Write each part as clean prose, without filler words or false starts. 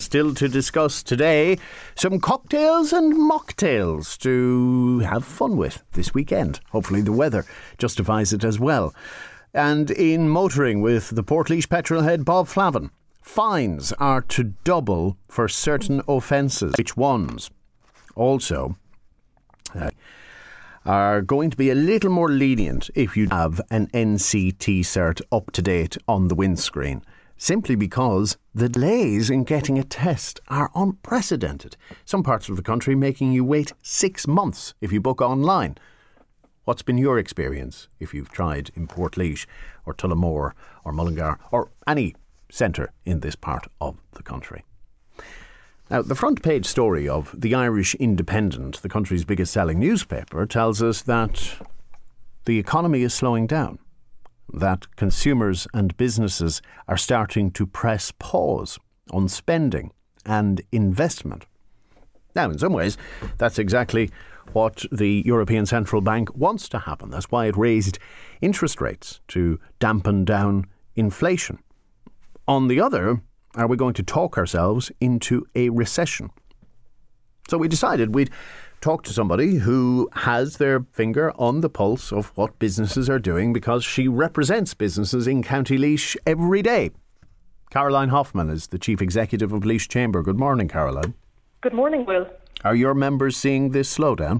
Still to discuss today, some cocktails and mocktails to have fun with this weekend. Hopefully the weather justifies it as well. And in motoring with the Portlaoise petrol head Bob Flavin, fines are to double for certain offences. Which ones? Also, are going to be a little more lenient if you have an NCT cert up to date on the windscreen, simply because the delays in getting a test are unprecedented. Some parts of the country making you wait 6 months if you book online. What's been your experience if you've tried in Portlaoise or Tullamore or Mullingar or any centre in this part of the country? Now, the front page story of the Irish Independent, the country's biggest selling newspaper, tells us that the economy is slowing down, that consumers and businesses are starting to press pause on spending and investment. Now, in some ways, that's exactly what the European Central Bank wants to happen. That's why it raised interest rates to dampen down inflation. On the other, are we going to talk ourselves into a recession? So we decided we'd talk to somebody who has their finger on the pulse of what businesses are doing, because she represents businesses in County Laois every day. Caroline Hoffman is the Chief Executive of Laois Chamber. Good morning, Caroline. Good morning, Will. Are your members seeing this slowdown?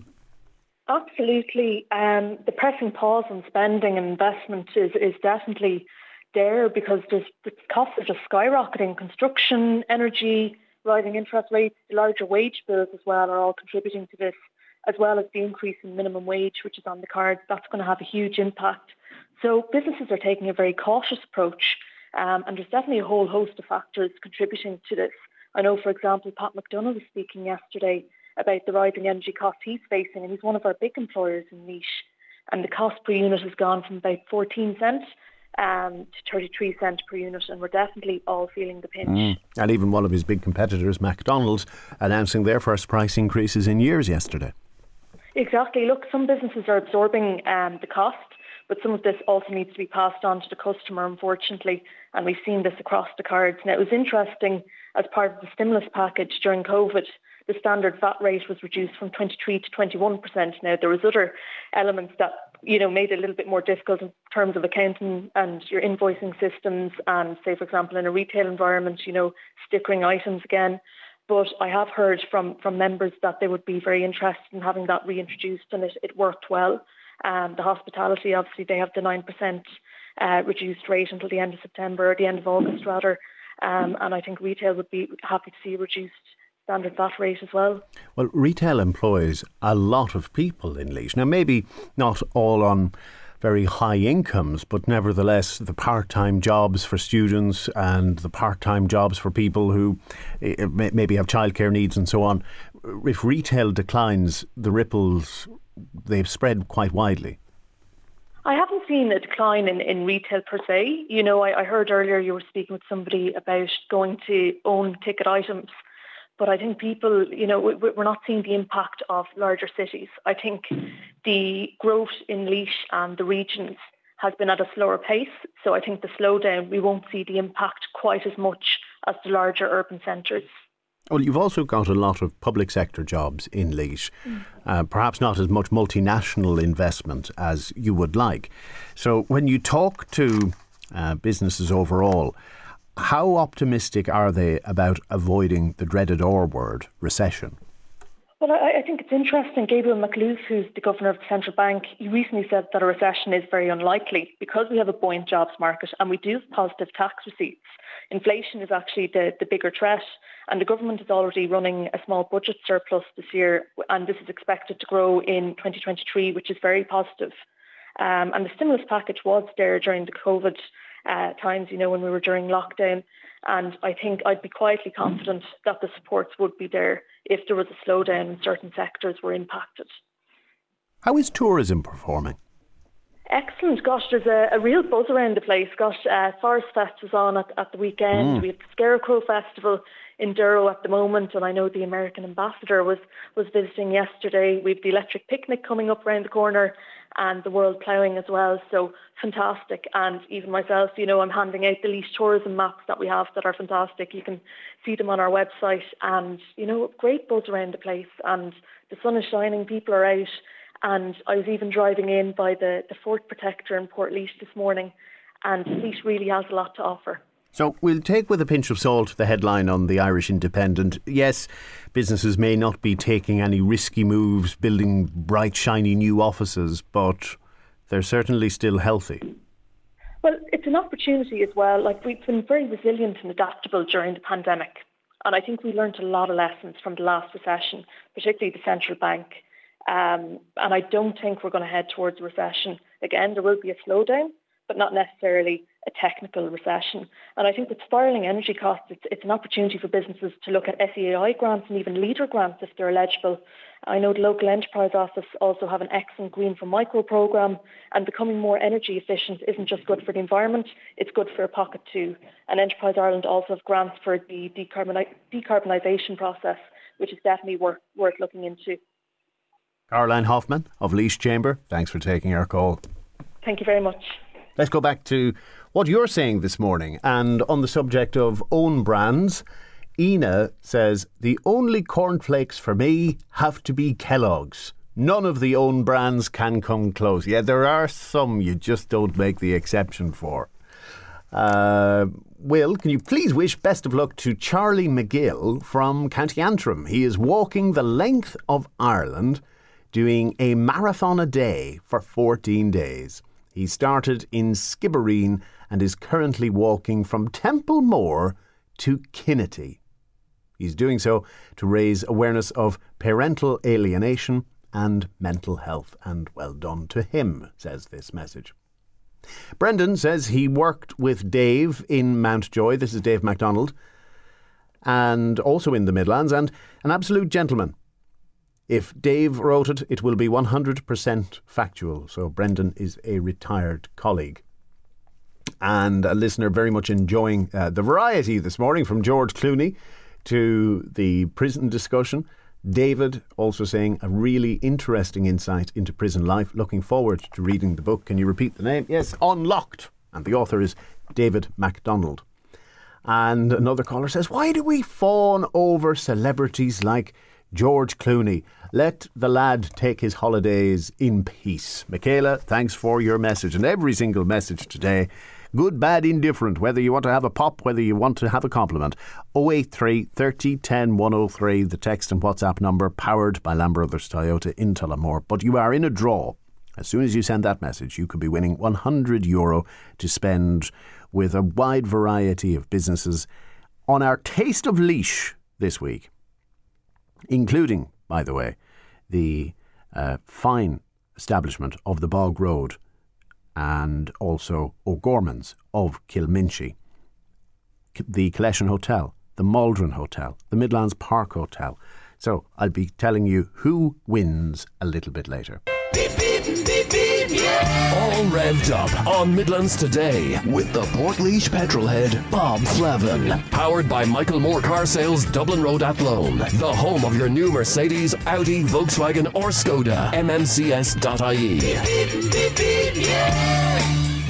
Absolutely. The pressing pause on spending and investment is definitely there, because the costs are just skyrocketing. Construction, energy, rising interest rates, larger wage bills as well are all contributing to this, as well as the increase in minimum wage, which is on the cards. That's going to have a huge impact. So businesses are taking a very cautious approach, and there's definitely a whole host of factors contributing to this. I know, for example, Pat McDonough was speaking yesterday about the rising energy costs he's facing, and he's one of our big employers in Laois. And the cost per unit has gone from about 14 cents to 33 cents per unit, and we're definitely all feeling the pinch. And even one of his big competitors, McDonald's, announcing their first price increases in years yesterday. Exactly. Look, some businesses are absorbing the cost, but some of this also needs to be passed on to the customer, unfortunately, and we've seen this across the cards. Now, it was interesting, as part of the stimulus package during COVID, the standard VAT rate was reduced from 23 to 21%. Now, there was other elements that, made it a little bit more difficult in terms of accounting and your invoicing systems, and say, for example, in a retail environment, stickering items again. But I have heard from members that they would be very interested in having that reintroduced, and it worked well. The hospitality, obviously, they have the 9% reduced rate until the end of September, or the end of August rather. And I think retail would be happy to see a reduced standard VAT rate as well. Well, retail employs a lot of people in Laois. Now, maybe not all on very high incomes, but nevertheless the part-time jobs for students and the part-time jobs for people who maybe have childcare needs and so on. If retail declines, the ripples, they've spread quite widely. I haven't seen a decline in retail per se. I heard earlier you were speaking with somebody about going to own ticket items. But I think people, we're not seeing the impact of larger cities. I think the growth in Laois and the regions has been at a slower pace. So I think the slowdown, we won't see the impact quite as much as the larger urban centres. Well, you've also got a lot of public sector jobs in Laois, perhaps not as much multinational investment as you would like. So when you talk to businesses overall, how optimistic are they about avoiding the dreaded R word, recession? Well, I think it's interesting. Gabriel Makhlouf, who's the governor of the central bank, he recently said that a recession is very unlikely because we have a buoyant jobs market and we do have positive tax receipts. Inflation is actually the bigger threat, and the government is already running a small budget surplus this year, and this is expected to grow in 2023, which is very positive. And the stimulus package was there during the COVID times, when we were during lockdown. And I think I'd be quietly confident that the supports would be there if there was a slowdown and certain sectors were impacted. How is tourism performing? Excellent. Gosh, there's a real buzz around the place. Gosh, Forest Fest was on at the weekend. We had the Scarecrow Festival in Douro at the moment, and I know the American ambassador was visiting yesterday. We've the electric picnic coming up around the corner, and the World Ploughing as well. So fantastic. And even myself, I'm handing out the Laois tourism maps that we have that are fantastic. You can see them on our website, and great buzz around the place, and the sun is shining, people are out. And I was even driving in by the Fort Protector in Port Laois this morning, and Laois really has a lot to offer. So we'll take with a pinch of salt the headline on the Irish Independent. Yes, businesses may not be taking any risky moves, building bright, shiny new offices, but they're certainly still healthy. Well, it's an opportunity as well. Like, we've been very resilient and adaptable during the pandemic. And I think we learned a lot of lessons from the last recession, particularly the central bank. And I don't think we're going to head towards a recession. Again, there will be a slowdown, but not necessarily a technical recession. And I think with spiralling energy costs, it's an opportunity for businesses to look at SEAI grants and even LEADER grants if they're eligible. I know the local enterprise office also have an excellent Green for Micro programme, and becoming more energy efficient isn't just good for the environment, it's good for a pocket too. And Enterprise Ireland also have grants for the decarbonisation process, which is definitely worth looking into. Caroline Hoffman of Laois Chamber, thanks for taking our call. Thank you very much. Let's go back to what you're saying this morning. And on the subject of own brands, Ina says, the only cornflakes for me have to be Kellogg's. None of the own brands can come close. Yeah, there are some you just don't make the exception for. Will, can you please wish best of luck to Charlie McGill from County Antrim? He is walking the length of Ireland, doing a marathon a day for 14 days. He started in Skibbereen and is currently walking from Templemore to Kinnetty. He's doing so to raise awareness of parental alienation and mental health. And well done to him, says this message. Brendan says he worked with Dave in Mountjoy. This is Dave MacDonald. And also in the Midlands, and an absolute gentleman. If Dave wrote it, it will be 100% factual. So Brendan is a retired colleague. And a listener very much enjoying the variety this morning, from George Clooney to the prison discussion. David also saying a really interesting insight into prison life. Looking forward to reading the book. Can you repeat the name? Yes, Unlocked. And the author is David MacDonald. And another caller says, why do we fawn over celebrities like George Clooney? Let the lad take his holidays in peace. Michaela, thanks for your message. And every single message today, good, bad, indifferent, whether you want to have a pop, whether you want to have a compliment. 083 30 10 103, the text and WhatsApp number, powered by Lamb Brothers Toyota in Tullamore. But you are in a draw. As soon as you send that message, you could be winning €100 to spend with a wide variety of businesses on our Taste of Laois this week, including, by the way, the fine establishment of the Bog Road and also O'Gorman's of Kilminchy, the Collection Hotel, the Maldron Hotel, the Midlands Park Hotel. So I'll be telling you who wins a little bit later. Beep, beep, beep, beep, yeah. All revved up on Midlands Today with the Portlaoise petrolhead Bob Flavin. Powered by Michael Moore Car Sales, Dublin Road, Athlone. The home of your new Mercedes, Audi, Volkswagen or Skoda. mmcs.ie. Beep, beep, beep, beep, yeah.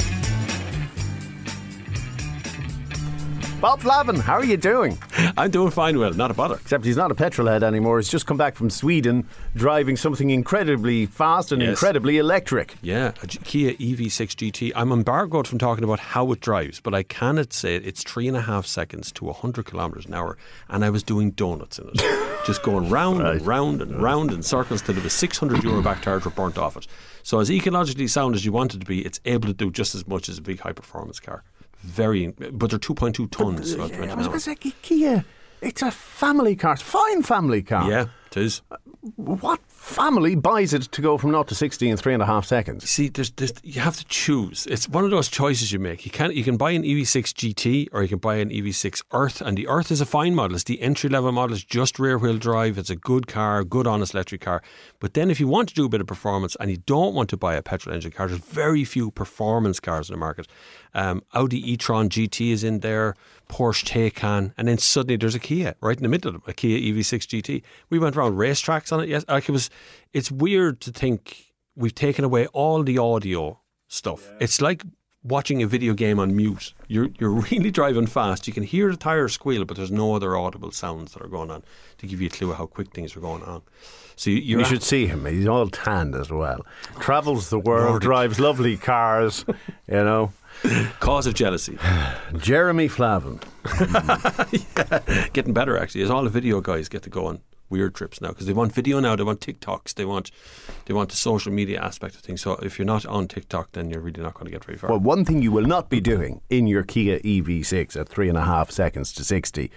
Bob Flavin, how are you doing? I'm doing fine, Will. Not a bother. Except he's not a petrolhead anymore. He's just come back from Sweden driving something incredibly fast and incredibly electric. Yeah, a Kia EV6 GT. I'm embargoed from talking about how it drives, but I cannot say it's 3.5 seconds to 100 kilometres an hour, and I was doing donuts in it. Just going round and round and round in circles till there was €600 back charge were burnt off it. So as ecologically sound as you want it to be, it's able to do just as much as a big high-performance car. But they're 2.2 tons. I was going to say, Kia, it's a family car. It's a fine family car. Yeah, it is. what family buys it to go from 0 to 60 in 3.5 seconds? See, you have to choose. It's one of those choices you make. You can buy an EV6 GT or you can buy an EV6 Earth, and the Earth is a fine model. It's the entry level model. It's just rear wheel drive. It's a good car, good honest electric car. But then if you want to do a bit of performance and you don't want to buy a petrol engine car, there's very few performance cars in the market. Audi e-tron GT is in there, Porsche Taycan, and then suddenly there's a Kia right in the middle of them, a Kia EV6 GT. We went around racetracks on it. Yes, it's weird to think we've taken away all the audio stuff. Yeah. It's like watching a video game on mute. You're really driving fast. You can hear the tyres squeal, but there's no other audible sounds that are going on to give you a clue of how quick things are going on. So you should see him. He's all tanned as well. Travels the world, Nordic. Drives lovely cars, you know. Cause of jealousy. Jeremy Flavin. Yeah, getting better actually, as all the video guys get to go on weird trips now because they want video now, they want TikToks, they want the social media aspect of things. So if you're not on TikTok, then you're really not going to get very far. Well, one thing you will not be doing in your Kia EV6 at 3.5 seconds to 60,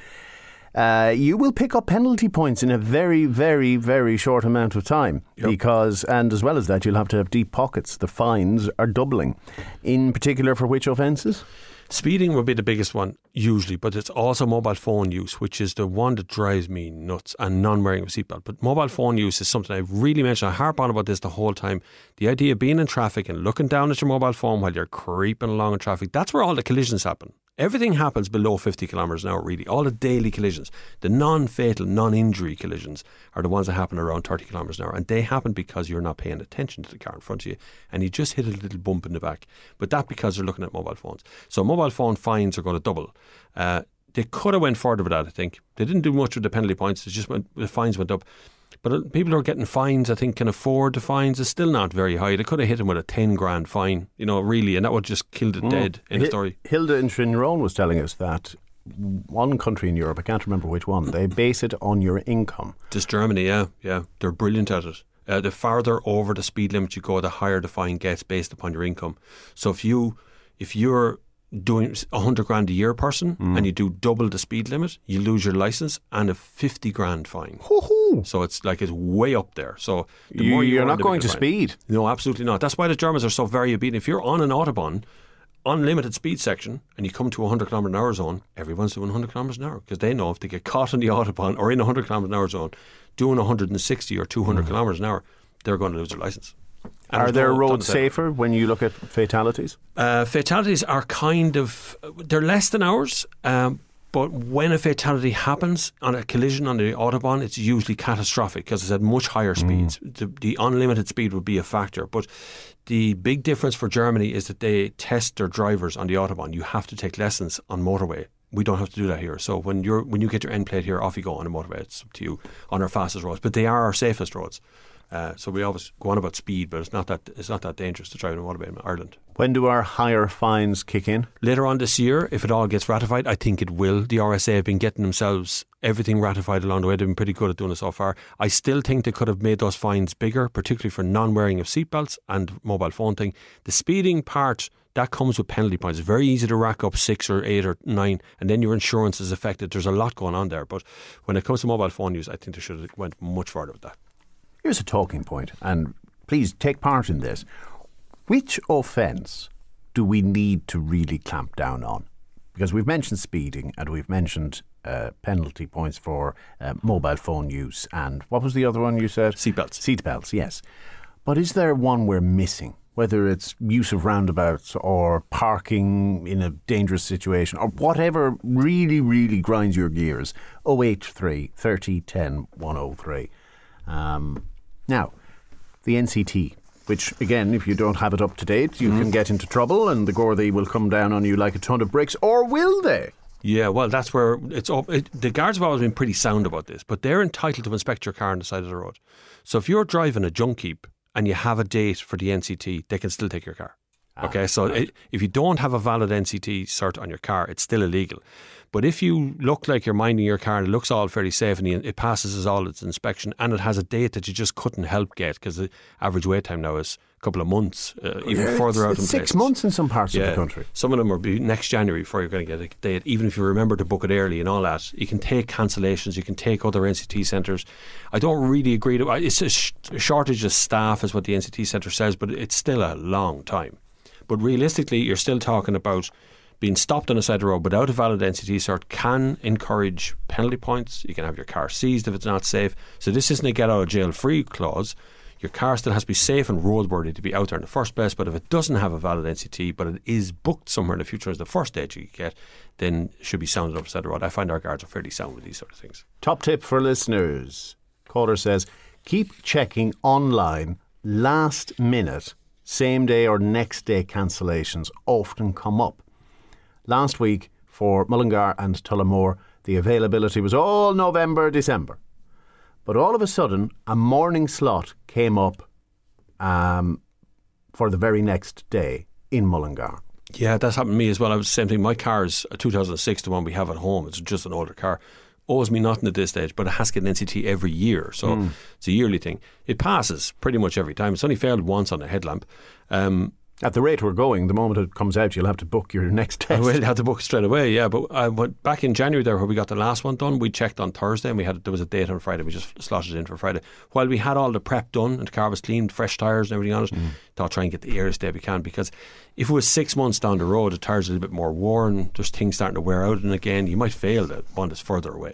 you will pick up penalty points in a very, very, very short amount of time. Yep. Because, and as well as that, you'll have to have deep pockets. The fines are doubling. In particular, for which offences? Speeding will be the biggest one, usually, but it's also mobile phone use, which is the one that drives me nuts, and non-wearing of a seatbelt. But mobile phone use is something I've really mentioned. I harp on about this the whole time. The idea of being in traffic and looking down at your mobile phone while you're creeping along in traffic, that's where all the collisions happen. Everything happens below 50 kilometres an hour, really. All the daily collisions, the non-fatal, non-injury collisions are the ones that happen around 30 kilometres an hour. And they happen because you're not paying attention to the car in front of you and you just hit a little bump in the back. But that because they're looking at mobile phones. So mobile phone fines are going to double. They could have went further with that, I think. They didn't do much with the penalty points. The fines went up. But people who are getting fines, I think, can afford the fines. It's still not very high. They could have hit him with a 10 grand fine, really, and that would just killed it dead in the story. Hilda in Trinrone was telling us that one country in Europe, I can't remember which one, they base it on your income. Just Germany, yeah. They're brilliant at it. The farther over the speed limit you go, the higher the fine gets based upon your income. So if you're doing 100 grand a year person and you do double the speed limit, you lose your licence and a 50 grand fine. Hoo-hoo. So it's way up there. So you're not going to speed. No, absolutely not. That's why the Germans are so very obedient. If you're on an Autobahn, unlimited speed section, and you come to a 100 km an hour zone, everyone's doing 100 km an hour because they know if they get caught on the Autobahn or in a 100 km an hour zone doing 160 or 200 kilometres an hour, they're going to lose their licence. Are there roads safer when you look at fatalities? Fatalities are they're less than ours, but when a fatality happens on a collision on the Autobahn, it's usually catastrophic because it's at much higher speeds. The unlimited speed would be a factor. But the big difference for Germany is that they test their drivers on the Autobahn. You have to take lessons on motorway. We don't have to do that here. So when you get your end plate here, off you go on the motorway. It's up to you on our fastest roads. But they are our safest roads. So we always go on about speed, but it's not that dangerous to drive in a motorway in Ireland. When do our higher fines kick in? Later on this year, if it all gets ratified. I think it will. The RSA have been getting themselves everything ratified along the way. They've been pretty good at doing it so far. I still think they could have made those fines bigger, particularly for non-wearing of seatbelts and mobile phone thing. The speeding part, that comes with penalty points. It's very easy to rack up 6 or 8 or 9 and then your insurance is affected. There's a lot going on there. But when it comes to mobile phone use, I think they should have went much further with that. Here's a talking point, and please take part in this. Which offence do we need to really clamp down on? Because we've mentioned speeding and we've mentioned penalty points for mobile phone use, and what was the other one you said? Seatbelts. Seatbelts, yes. But is there one we're missing? Whether it's use of roundabouts or parking in a dangerous situation or whatever really, really grinds your gears. 083 30 10 103. Now, the NCT, which again, if you don't have it up to date, you can get into trouble and the Gardaí will come down on you like a ton of bricks, or will they? Yeah, well, that's where it's up. The guards have always been pretty sound about this, but they're entitled to inspect your car on the side of the road. So if you're driving a junk heap and you have a date for the NCT, they can still take your car. Okay, so if you don't have a valid NCT cert on your car, it's still illegal. But if you look like you're minding your car and it looks all fairly safe and it passes all its inspection and it has a date that you just couldn't help get, because the average wait time now is a couple of months, even further out in places. 6 months in some parts of the country. Some of them are next January before you're going to get a date, even if you remember to book it early and all that. You can take cancellations, you can take other NCT centres. I don't really agree to it's a shortage of staff is what the NCT centre says, but it's still a long time. But realistically, you're still talking about being stopped on the side of the road without a valid NCT cert can encourage penalty points. You can have your car seized if it's not safe. So this isn't a get out of jail free clause. Your car still has to be safe and roadworthy to be out there in the first place. But if it doesn't have a valid NCT, but it is booked somewhere in the future as the first date you get, then it should be sounded up the side of the road. I find our guards are fairly sound with these sort of things. Top tip for listeners. Caller says, keep checking online last minute, same day or next day cancellations often come up. Last week for Mullingar and Tullamore, the availability was all November, December. But all of a sudden, a morning slot came up for the very next day in Mullingar. Yeah, that's happened to me as well. I was the same thing. My car is a 2006, the one we have at home. It's just an older car. Owes me nothing at this stage, but it has to get an NCT every year. So it's a yearly thing. It passes pretty much every time. It's only failed once on a headlamp. At the rate we're going, the moment it comes out, you'll have to book your next test. I will have to book straight away, yeah. But I went back in January there where we got the last one done. We checked on Thursday and there was a date on Friday. We just slotted it in for Friday. While we had all the prep done and the car was cleaned, fresh tyres and everything on it, thought try and get the earliest day we can, because if it was 6 months down the road, the tyres are a little bit more worn, there's things starting to wear out, and again, you might fail the one that's further away.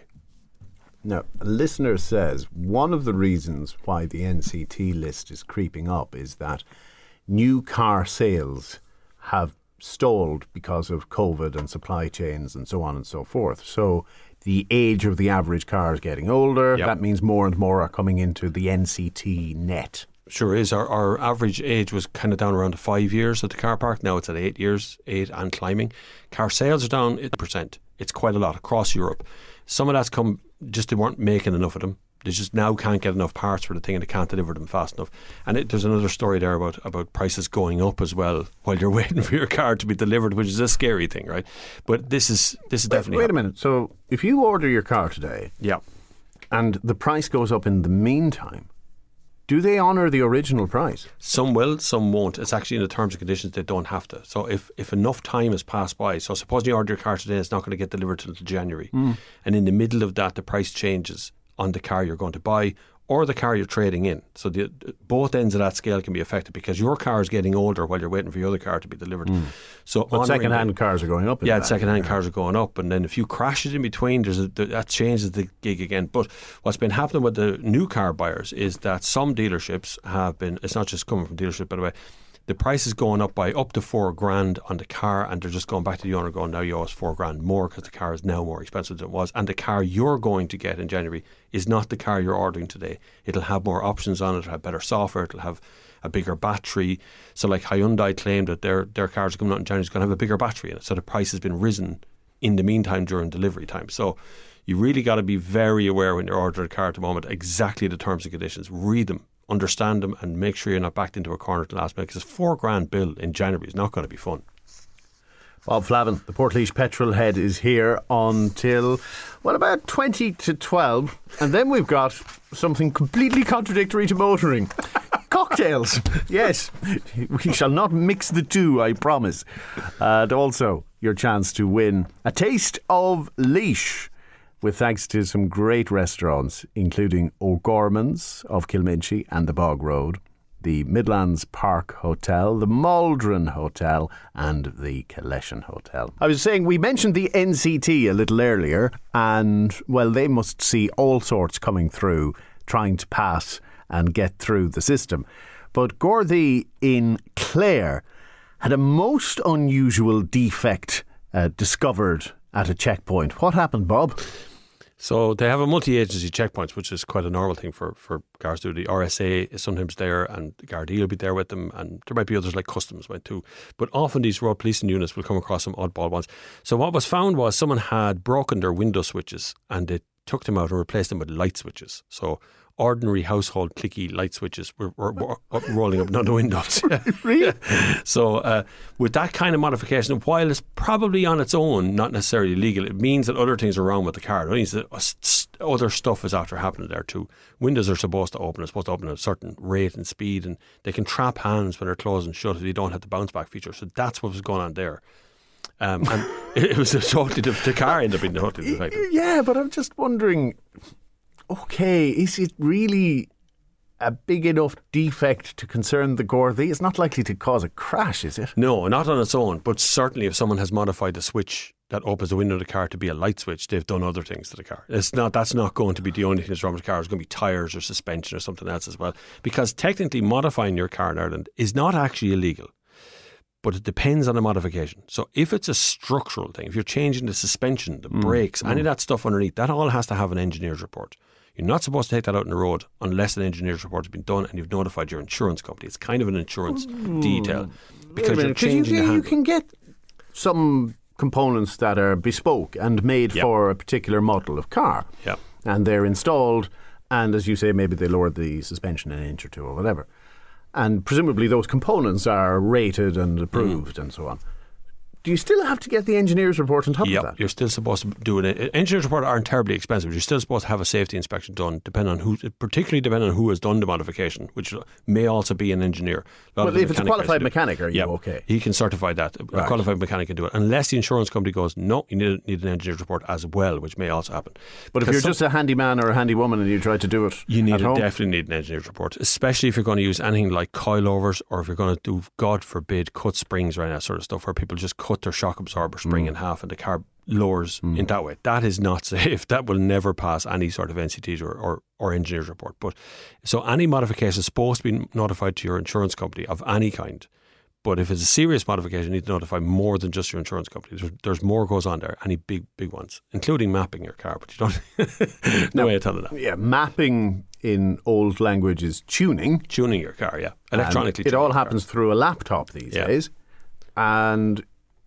Now, a listener says one of the reasons why the NCT list is creeping up is that new car sales have stalled because of COVID and supply chains and so on and so forth. So the age of the average car is getting older. Yep. That means more and more are coming into the NCT net. Sure is. Our average age was kind of down around the 5 years at the car park. Now it's at 8 years, 8 and climbing. Car sales are down 8%. It's quite a lot across Europe. Some of that's come just they weren't making enough of them. They just now can't get enough parts for the thing and they can't deliver them fast enough. And there's another story there about prices going up as well while you're waiting for your car to be delivered, which is a scary thing, right? But this is definitely... Wait a minute. So if you order your car today, yeah, and the price goes up in the meantime, do they honour the original price? Some will, some won't. It's actually in the terms and conditions they don't have to. So if enough time has passed by, so suppose you order your car today, it's not going to get delivered till January. And in the middle of that, the price changes on the car you're going to buy or the car you're trading in. So both ends of that scale can be affected because your car is getting older while you're waiting for your other car to be delivered. But second-hand cars are going up. Yeah, second-hand cars are going up. And then a few crashes in between, that changes the gig again. But what's been happening with the new car buyers is that some dealerships have been, it's not just coming from dealerships, by the way, the price is going up by up to $4,000 on the car, and they're just going back to the owner going, now you owe us $4,000 more because the car is now more expensive than it was. And the car you're going to get in January is not the car you're ordering today. It'll have more options on it, it'll have better software, it'll have a bigger battery. So like Hyundai claimed that their cars coming out in January is going to have a bigger battery in it. So the price has been risen in the meantime during delivery time. So you really got to be very aware when you're ordering a car at the moment, exactly the terms and conditions. Read them, understand them, and make sure you're not backed into a corner at the last minute, because a $4,000 bill in January is not going to be fun. Bob Flavin, the Portlaoise petrol head, is here until, well, about 20 to 12. And then we've got something completely contradictory to motoring. Cocktails. Yes, we shall not mix the two, I promise. And also your chance to win a taste of Laois, with thanks to some great restaurants, including O'Gorman's of Kilminchie and the Bog Road, the Midlands Park Hotel, the Maldron Hotel, and the Collection Hotel. I was saying, we mentioned the NCT a little earlier, and, well, they must see all sorts coming through, trying to pass and get through the system. But Gardaí in Clare had a most unusual defect discovered at a checkpoint. What happened, Bob? So they have a multi-agency checkpoints, which is quite a normal thing for guards to do. The RSA is sometimes there, and Gardaí will be there with them, and there might be others like Customs might too. But often these road policing units will come across some oddball ones. So what was found was someone had broken their window switches, and took them out and replaced them with light switches. So ordinary household clicky light switches were rolling up and down the windows. Really? So with that kind of modification, while it's probably on its own not necessarily legal, it means that other things are wrong with the car. It means that other stuff is after happening there too. Windows are supposed to open at a certain rate and speed, and they can trap hands when they're closed and shut if you don't have the bounce back feature. So that's what was going on there. And it was a totally the car ended up being totally defective. Yeah, but I'm just wondering, okay, is it really a big enough defect to concern the Gardaí? It's not likely to cause a crash, is it? No, not on its own, but certainly if someone has modified the switch that opens the window of the car to be a light switch, they've done other things to the car. That's not going to be the only thing that's wrong with the car. It's going to be tyres or suspension or something else as well. Because technically modifying your car in Ireland is not actually illegal, but it depends on the modification. So if it's a structural thing, if you're changing the suspension, the brakes, any of that stuff underneath, that all has to have an engineer's report. You're not supposed to take that out on the road unless an engineer's report has been done and you've notified your insurance company. It's kind of an insurance detail because you're changing the handle. You can get some components that are bespoke and made for a particular model of car. Yeah. And they're installed, and as you say, maybe they lowered the suspension an inch or two or whatever. And presumably those components are rated and approved and so on. Do you still have to get the engineer's report on top of that? You're still supposed to do it. Engineer's report aren't terribly expensive. You're still supposed to have a safety inspection done, particularly depending on who has done the modification, which may also be an engineer. Well, if it's a qualified mechanic, are you okay? He can certify that. Right. A qualified mechanic can do it, unless the insurance company goes, no, you need an engineer's report as well, which may also happen. But if you're just a handyman or a handywoman and you try to do it definitely need an engineer's report, especially if you're going to use anything like coilovers, or if you're going to do, God forbid, cut springs or any of that sort of stuff, where people just cut their shock absorber spring in half and the car lowers in that way. That is not safe. That will never pass any sort of NCT or engineer's report. But so any modification is supposed to be notified to your insurance company of any kind. But if it's a serious modification, you need to notify more than just your insurance company. There's more goes on there, any big ones, including mapping your car. But you don't. No way of telling that. Yeah, mapping in old language is tuning. Tuning your car, yeah, electronically. It all happens through a laptop these days, and.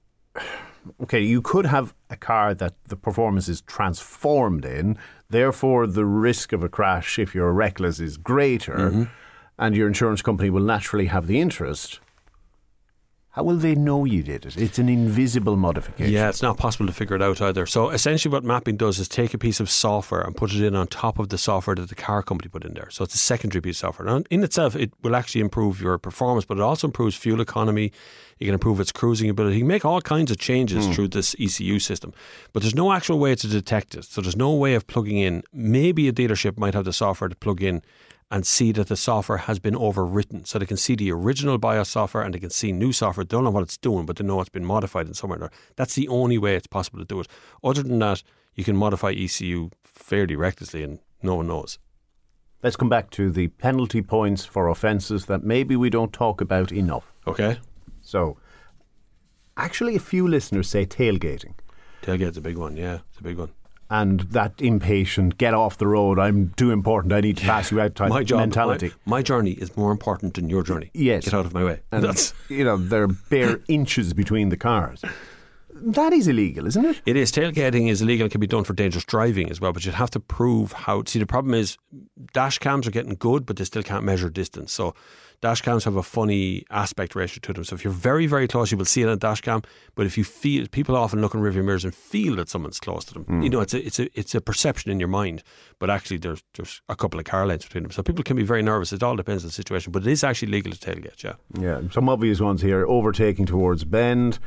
Okay, you could have a car that the performance is transformed in, therefore the risk of a crash if you're reckless is greater, and your insurance company will naturally have the interest. How will they know you did it? It's an invisible modification. Yeah, it's not possible to figure it out either. So essentially what mapping does is take a piece of software and put it in on top of the software that the car company put in there. So it's a secondary piece of software. Now, in itself, it will actually improve your performance, but it also improves fuel economy. You can improve its cruising ability. You can make all kinds of changes through this ECU system. But there's no actual way to detect it. So there's no way of plugging in. Maybe a dealership might have the software to plug in and see that the software has been overwritten. So they can see the original BIOS software and they can see new software. They don't know what it's doing, but they know it's been modified in somewhere there. That's the only way it's possible to do it. Other than that, you can modify ECU fairly recklessly and no one knows. Let's come back to the penalty points for offences that maybe we don't talk about enough. Okay. So, actually a few listeners say tailgating. Tailgate's a big one, yeah. It's a big one. And that impatient, get off the road, I'm too important, I need to pass you out type mentality. My journey is more important than your journey. Yes. Get out of my way. And that's, there are bare inches between the cars. That is illegal, isn't it? It is. Tailgating is illegal. It can be done for dangerous driving as well, but you'd have to prove how. See, the problem is dash cams are getting good, but they still can't measure distance. So dash cams have a funny aspect ratio to them. So if you're very, very close, you will see it on a dash cam. But if you feel, people often look in rearview mirrors and feel that someone's close to them. It's a perception in your mind, but actually there's a couple of car lengths between them. So people can be very nervous. It all depends on the situation, but it is actually legal to tailgate. Yeah. Yeah. Some obvious ones here: overtaking towards bend.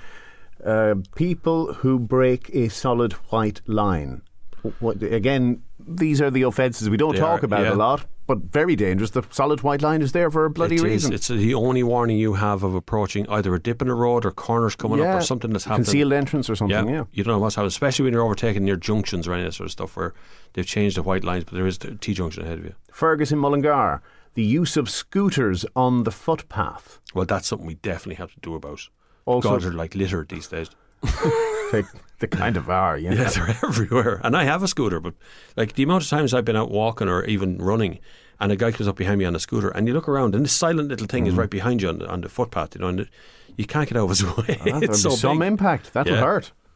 People who break a solid white line. Again, these are the offences we don't talk about a lot, but very dangerous. The solid white line is there for a bloody reason. It's the only warning you have of approaching either a dip in the road or corners coming up or something that's happening. Concealed entrance or something, You don't know what's happening, especially when you're overtaking near junctions or any of that sort of stuff where they've changed the white lines, but there is a T-junction ahead of you. Fergus in Mullingar, the use of scooters on the footpath. Well, that's something we definitely have to do about. Also, Gods are like littered these days. They kind of are, yeah, they're everywhere. And I have a scooter, but like the amount of times I've been out walking or even running and a guy comes up behind me on a scooter and you look around and this silent little thing is right behind you on the footpath, and you can't get out of his way. There'll be some impact. That'll hurt.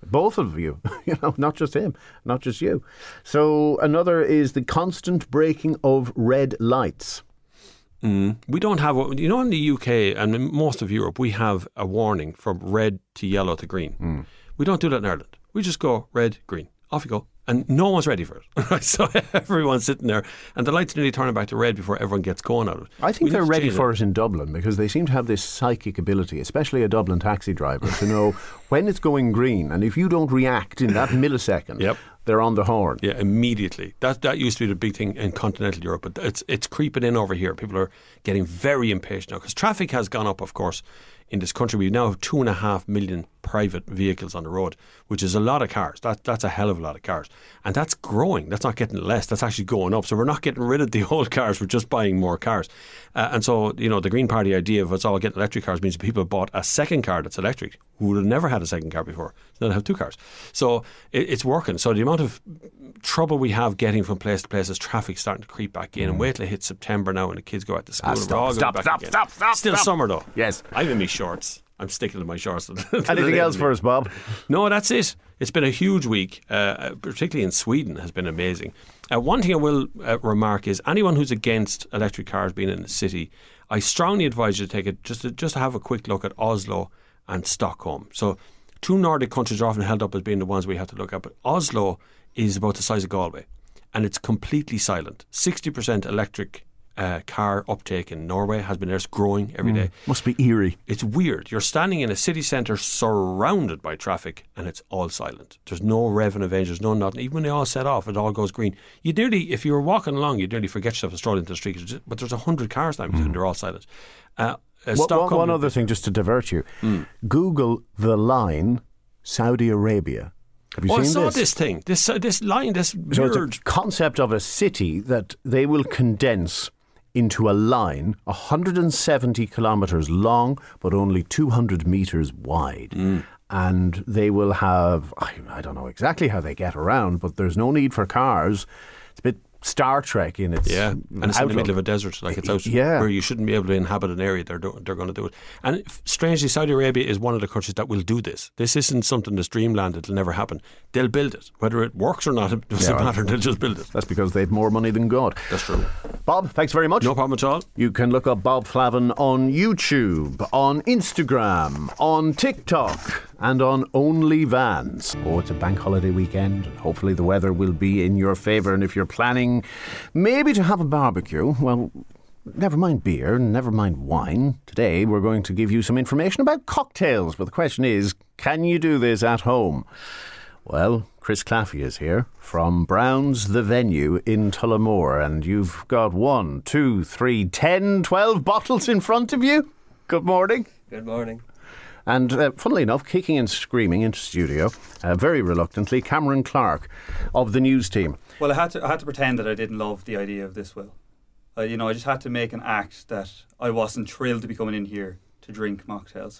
Both of you, not just him, not just you. So another is the constant breaking of red lights. We don't have, in the UK and in most of Europe, we have a warning from red to yellow to green. We don't do that in Ireland. We just go red, green, off you go. And no one's ready for it. So everyone's sitting there and the light's nearly turning back to red before everyone gets going out of it. I think they're ready for it in Dublin because they seem to have this psychic ability, especially a Dublin taxi driver, to know when it's going green, and if you don't react in that millisecond, they're on the horn. Yeah, immediately. That used to be the big thing in continental Europe, but it's creeping in over here. People are getting very impatient now because traffic has gone up, of course. In this country, we now have 2.5 million private vehicles on the road, which is a lot of cars. That's a hell of a lot of cars. And that's growing. That's not getting less. That's actually going up. So we're not getting rid of the old cars. We're just buying more cars. And so, the Green Party idea of us all getting electric cars means people bought a second car that's electric who would have never had a second car before. Now they have 2 cars. So it's working. So the amount of trouble we have getting from place to place as traffic starting to creep back in. And wait till it hits September now and the kids go out to school. Stop. Still summer though. Yes. I'm in my shorts. I'm sticking to my shorts. Anything else for us, Bob? No, that's it. It's been a huge week, particularly in Sweden has been amazing. One thing I will remark is anyone who's against electric cars being in the city, I strongly advise you to take it just to have a quick look at Oslo and Stockholm. So 2 Nordic countries are often held up as being the ones we have to look at, but Oslo is about the size of Galway and it's completely silent. 60% electric car uptake in Norway has been there. It's growing every day. Must be eerie. It's weird. You're standing in a city centre surrounded by traffic and it's all silent. There's no revving of engines, no nothing. Even when they all set off, it all goes green. You'd nearly, if you were walking along, you'd nearly forget yourself and stroll into the street. But there's 100 cars now and they're all silent. One other thing, just to divert you. Google the line Saudi Arabia. Have you seen this? I saw this thing. This line, this weird... So it's a concept of a city that they will condense into a line 170 kilometres long but only 200 metres wide. And they will have, I don't know exactly how they get around, but there's no need for cars. It's a bit Star Trek in its and it's in the middle of a desert, like it's out where you shouldn't be able to inhabit an area. They're going to do it. And strangely, Saudi Arabia is one of the countries that will do this. This isn't something that's dreamland. It'll never happen. They'll build it, whether it works or not. It doesn't matter. They'll just build it. That's because they have more money than God. That's true. Bob, thanks very much. No problem at all. You can look up Bob Flavin on YouTube, on Instagram, on TikTok, and on OnlyVans. Oh, it's a bank holiday weekend, and hopefully the weather will be in your favour. And if you're planning maybe to have a barbecue, well, never mind beer, never mind wine. Today we're going to give you some information about cocktails. But the question is, can you do this at home? Well, Chris Claffey is here from Brown's The Venue in Tullamore, and you've got 1, 2, 3, 10, 12 bottles in front of you. Good morning. Good morning. And funnily enough, kicking and screaming into studio, very reluctantly, Cameron Clark of the news team. Well, I had to pretend that I didn't love the idea of this, Will. I just had to make an act that I wasn't thrilled to be coming in here to drink mocktails.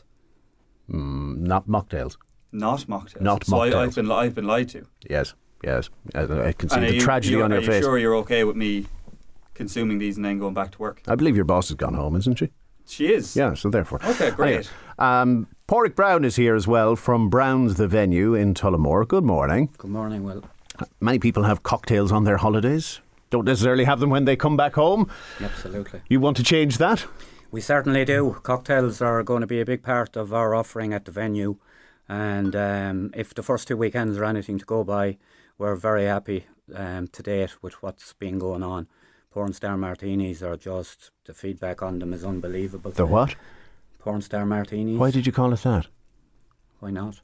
Not mocktails. Not mocktails. Not so mocktails. I've been lied to. Yes. I can see the tragedy on your face. Are you sure you're okay with me consuming these and then going back to work? I believe your boss has gone home, isn't she? She is. Yeah, so therefore. Okay, great. Anyway, Pádraig Brown is here as well from Brown's The Venue in Tullamore. Good morning. Good morning, Will. Many people have cocktails on their holidays. Don't necessarily have them when they come back home. Absolutely. You want to change that? We certainly do. Cocktails are going to be a big part of our offering at the venue. And if the first 2 weekends are anything to go by, we're very happy to date with what's been going on. Porn Star Martinis are just, the feedback on them is unbelievable. The what? Porn Star Martinis. Why did you call it that? Why not?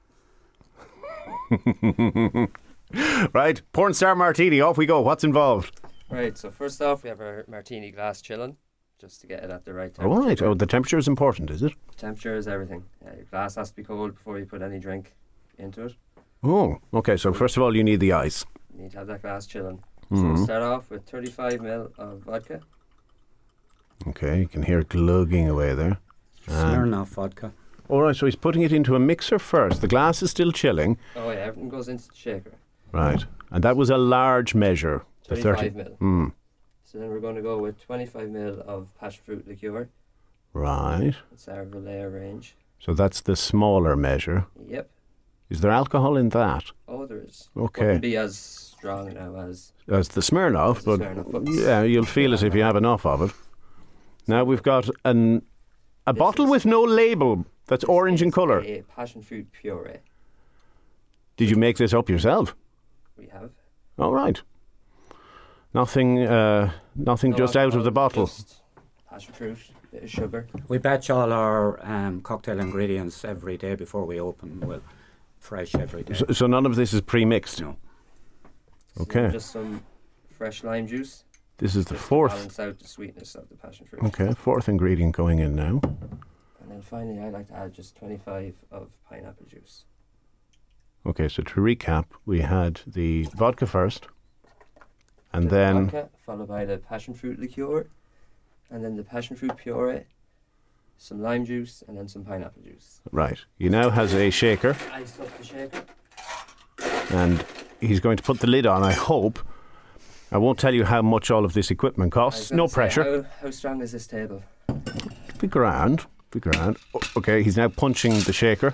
Right, Porn Star Martini, off we go. What's involved? Right, so first off, we have our martini glass chilling, just to get it at the right temperature. Oh, right. Oh, the temperature is important, is it? Temperature is everything. Your glass has to be cold before you put any drink into it. Oh, okay. So first of all, you need the ice. You need to have that glass chilling. So we'll start off with 35 ml of vodka. Okay, you can hear it glugging away there. Smirnoff vodka. All right, so he's putting it into a mixer first. The glass is still chilling. Oh yeah, everything goes into the shaker. Right, and that was a large measure. 35 ml. So then we're going to go with 25 ml of passion fruit liqueur. Right. It's our Vallejo range. So that's the smaller measure. Yep. Is there alcohol in that? Oh, there is. Okay. Wouldn't be as strong now as the Smirnoff, the but Smirnoff, but yeah, you'll feel it if you have enough of it. Now we've got a bottle with no label that's orange in colour. a passion fruit puree. Did you make this up yourself? We have. All right. Nothing just out of the bottle. Just passion fruit, bit of sugar. We batch all our cocktail ingredients every day before we open. Well, fresh every day. So none of this is pre-mixed? No. Okay. So just some fresh lime juice. This is the just to fourth. balance out the sweetness of the passion fruit. Okay, fourth ingredient going in now. And then finally, I like to add just 25 of pineapple juice. Okay, so to recap, we had the vodka first, and The then vodka, followed by the passion fruit liqueur, and then the passion fruit puree, some lime juice, and then some pineapple juice. right. He now has a shaker, Iced up the shaker. and he's going to put the lid on. I hope. I won't tell you how much all of this equipment I was costs. gonna No say, pressure. How strong is this table? Be grand. Be grand. Okay, he's now punching the shaker.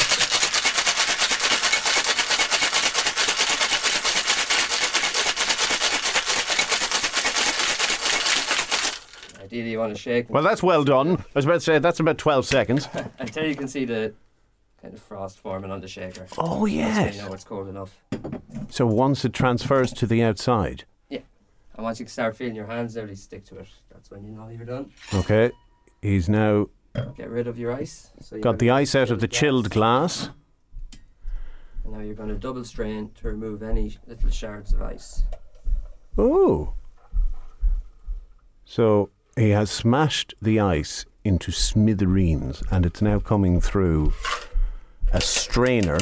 Ideally, you want to shake. Well, that's well done. I was about to say that's about 12 seconds. Until you can see the kind of frost forming on the shaker. Oh, That's yes. when you know it's cold enough. So once it transfers to the outside. And once you start feeling your hands nearly stick to it, that's when you know you're done. Okay. He's now Get rid of your ice. So you got have the your ice out of the chilled glass. And now you're going to double strain to remove any little shards of ice. Oh. So he has smashed the ice into smithereens, and it's now coming through a strainer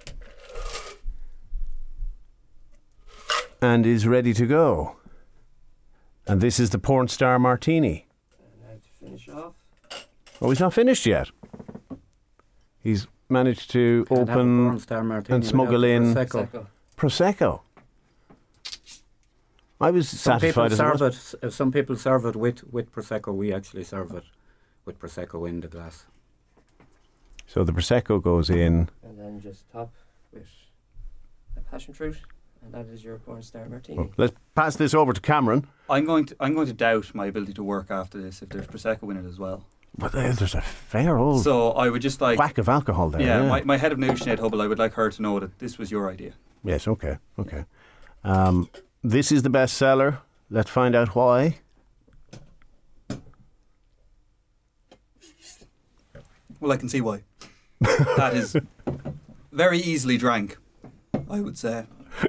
and is ready to go. And this is the porn star martini. And now to finish off, Oh, he's not finished yet. He's managed to Can't have a open porn star martini and smuggle without in Prosecco. Prosecco. I was Some people satisfied as serve it was. it. Some people serve it with Prosecco. We actually serve it with Prosecco in the glass. So the Prosecco goes in. and then just top with a passion fruit, and that is your porn star martini. Well, let's pass this over to Cameron. I'm going to doubt my ability to work after this if there's Prosecco in it as well. But there's a fair old So I would just like, whack of alcohol there. yeah, my head of news, Sinead Hubble, I would like her to know that this was your idea. Yes, okay. This is the bestseller. Let's find out why. Well, I can see why. That is very easily drank, I would say.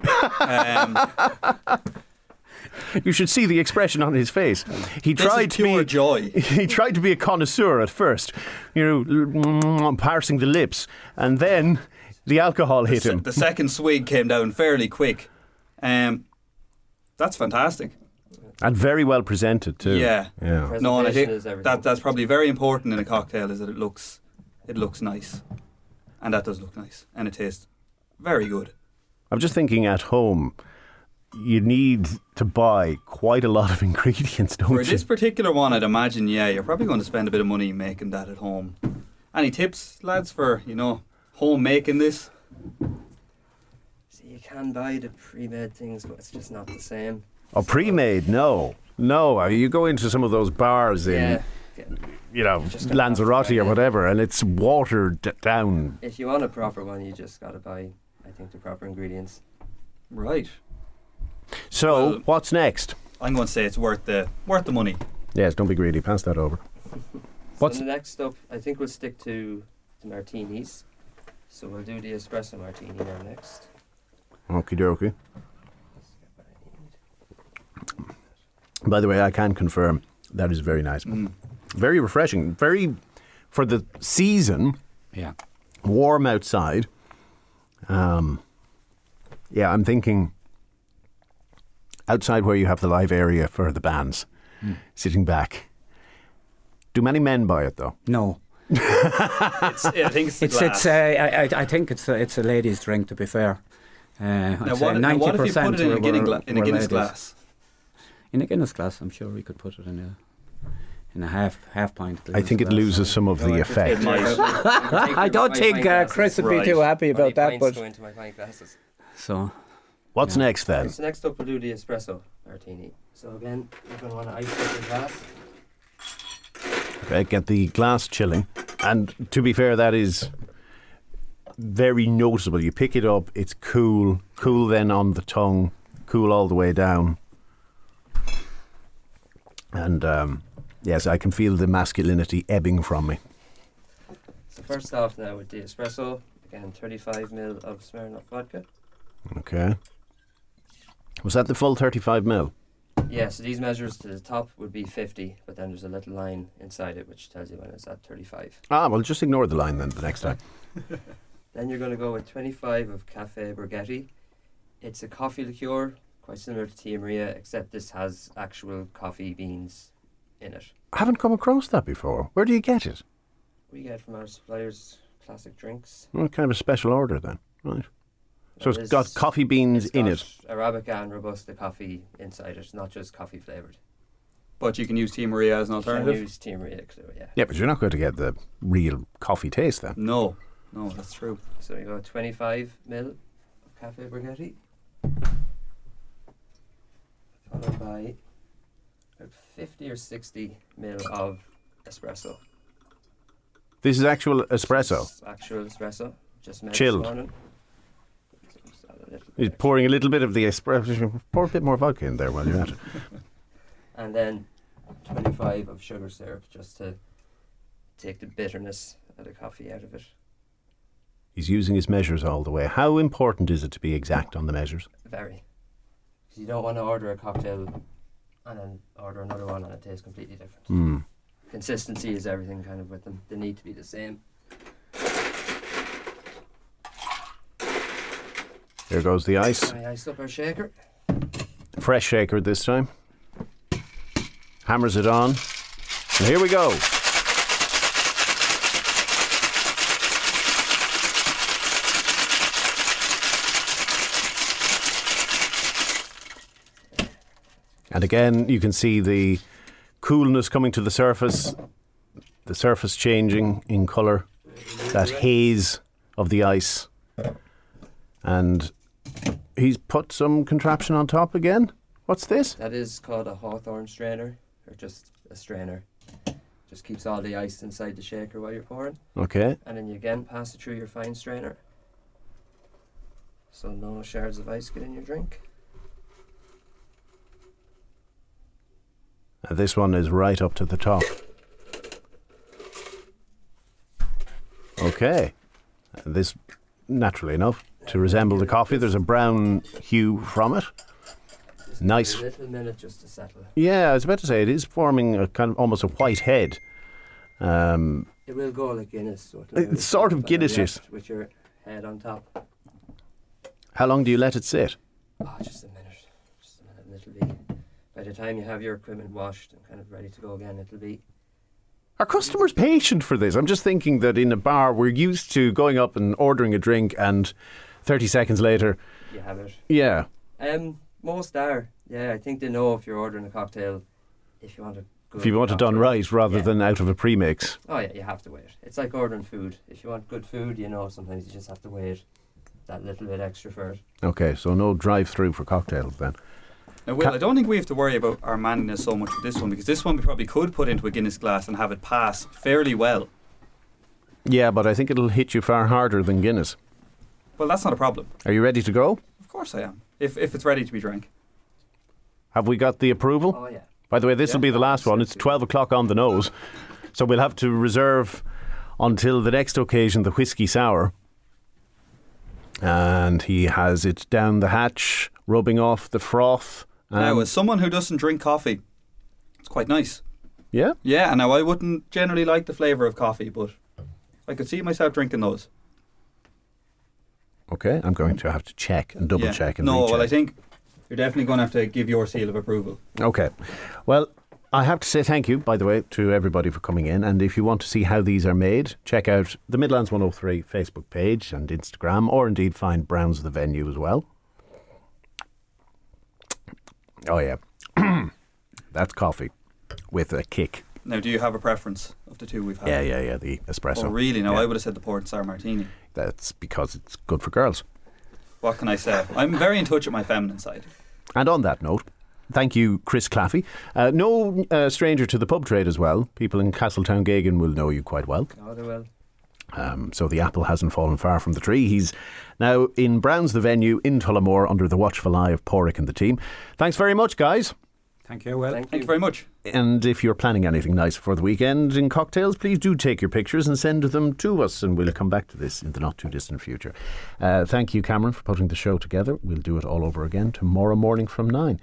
You should see the expression on his face. He This tried is to pure be joy. He tried to be a connoisseur at first, parsing the lips, and then the alcohol hit him. The second swig came down fairly quick. That's fantastic. And very well presented too. Yeah. No, and I Presentation think is everything. that's probably very important in a cocktail, is that it looks nice, and that does look nice, and it tastes very good. I'm just thinking at home, you need to buy quite a lot of ingredients, don't For you? this particular one, I'd imagine, yeah, you're probably going to spend a bit of money making that at home. Any tips, lads, for home making this? See, you can buy the pre-made things, but it's just not the same. Oh, pre-made? No. You go into some of those bars in, Yeah. Just gonna Lanzarote have to or try it. whatever, and it's watered down. If you want a proper one, you just got to buy, I think, the proper ingredients. Right. So, Well- what's next? I'm going to say it's worth the money. Yes, don't be greedy. Pass that over. What's- So the next up, I think we'll stick to the martinis. So we'll do the espresso martini now next. Okie dokie. By the way, I can confirm that is very nice. Very refreshing. Very, for the season, Yeah. warm outside. Yeah, I'm thinking outside where you have the live area for the bands, sitting back. Do many men buy it though? No. I think it's the glass. I think it's a ladies' drink. To be fair, now, I'd say now what if you 90% put it in a were Guinness ladies. glass? In a Guinness glass, I'm sure we could put it in a in a half pint. I think it loses some of the effect. I don't think Chris would be too happy about that. But go into my pint glasses. so What's next then? So next up we'll do the espresso martini. So again, you're going to want to ice up your glass. Okay, get the glass chilling. And to be fair, that is very noticeable. You pick it up, it's cool then on the tongue, cool all the way down. And yes, I can feel the masculinity ebbing from me. So first off now with the espresso, again 35ml of Smirnoff vodka. Okay. Was that the full 35ml? Yeah, so these measures to the top would be 50, but then there's a little line inside it which tells you when it's at 35. Well, just ignore the line then the next time. Then you're going to go with 25 of Cafe Borghetti. It's a coffee liqueur, quite similar to Tia Maria, except this has actual coffee beans in it. I haven't come across that before. Where do you get it? We get it from our suppliers, Classic Drinks. Well, kind of a special order then, right? So It it's is- got coffee beans it's in got it. Arabica and Robusta coffee inside it, not just coffee flavoured. But you can use Tia Maria as an You can alternative. use Tia Maria, yeah. Yeah, but you're not going to get the real coffee taste then. No, that's true. So you go 25ml of Cafe Borghetti, followed by about 50 or 60ml of espresso. This is actual espresso. It's actual espresso, just made Chilled. this morning. So just add a little bit He's extra. pouring a little bit of the espresso. Pour a bit more vodka in there while you're at it. And then 25 of sugar syrup, just to take the bitterness of the coffee out of it. He's using his measures all the way. How important is it to be exact on the measures? Very. Because you don't want to order a cocktail and then order another one and it tastes completely different. Consistency is everything kind of with them. They need to be the same. Here goes the ice. I ice up our shaker. Fresh shaker this time. Hammers it on. And here we go. And again, you can see the coolness coming to the surface changing in colour, that haze of the ice. And he's put some contraption on top again. What's this? That is called a Hawthorne strainer, or just a strainer. Just keeps all the ice inside the shaker while you're pouring. Okay. And then you again pass it through your fine strainer. So no shards of ice get in your drink. And this one is right up to the top. Okay. And this, naturally enough, to resemble the coffee, there's a brown hue from it. Just Nice. A little minute just to settle. Yeah, I was about to say, it is forming a kind of almost a white head. It will go like Guinness. So It's sort of Guinness-ish. With your head on top. How long do you let it sit? Oh, just a minute. Just a minute and it'll be... By the time you have your equipment washed and kind of ready to go again, it'll be... Are customers patient for this? I'm just thinking that in a bar, we're used to going up and ordering a drink and 30 seconds later, You have it. yeah. Most are. Yeah, I think they know if you're ordering a cocktail, if you want a good If you want it done cocktail. right rather Yeah. than out of a premix. Oh yeah, you have to wait. It's like ordering food. If you want good food, you know, sometimes you just have to wait that little bit extra for it. Okay, so no drive-through for cocktails then. Now, Will, I don't think we have to worry about our manliness so much with this one, because this one we probably could put into a Guinness glass and have it pass fairly well. Yeah, but I think it'll hit you far harder than Guinness. Well, that's not a problem. Are you ready to go? Of course I am. If it's ready to be drank. Have we got the approval? Oh yeah. By the way, this will be the last one. It's 12 o'clock on the nose. So we'll have to reserve until the next occasion the whiskey sour. And he has it down the hatch, rubbing off the froth. Now, as someone who doesn't drink coffee, it's quite nice. Yeah? Yeah, and now I wouldn't generally like the flavour of coffee, but I could see myself drinking those. Okay, I'm going to have to check and double Yeah. check and No, recheck. well, I think you're definitely going to have to give your seal of approval. Okay. Well, I have to say thank you, by the way, to everybody for coming in. And if you want to see how these are made, check out the Midlands 103 Facebook page and Instagram, or indeed find Browns the Venue as well. Oh, yeah. That's coffee with a kick. Now, do you have a preference of the two we've had? Yeah, the espresso. Oh, really? No, Yeah. I would have said the port star martini. That's because it's good for girls. What can I say? I'm very in touch with my feminine side. And on that note, thank you, Chris Claffey. No stranger to the pub trade as well. People in Castletown Gagan will know you quite well. Oh, they will. So the apple hasn't fallen far from the tree. He's now in Brown's the venue in Tullamore under the watchful eye of Porrick and the team. Thanks very much, guys. Thank you, Will. Thank you very much. And if you're planning anything nice for the weekend in cocktails, please do take your pictures and send them to us, and we'll come back to this in the not too distant future. Thank you, Cameron, for putting the show together. We'll do it all over again tomorrow morning from 9.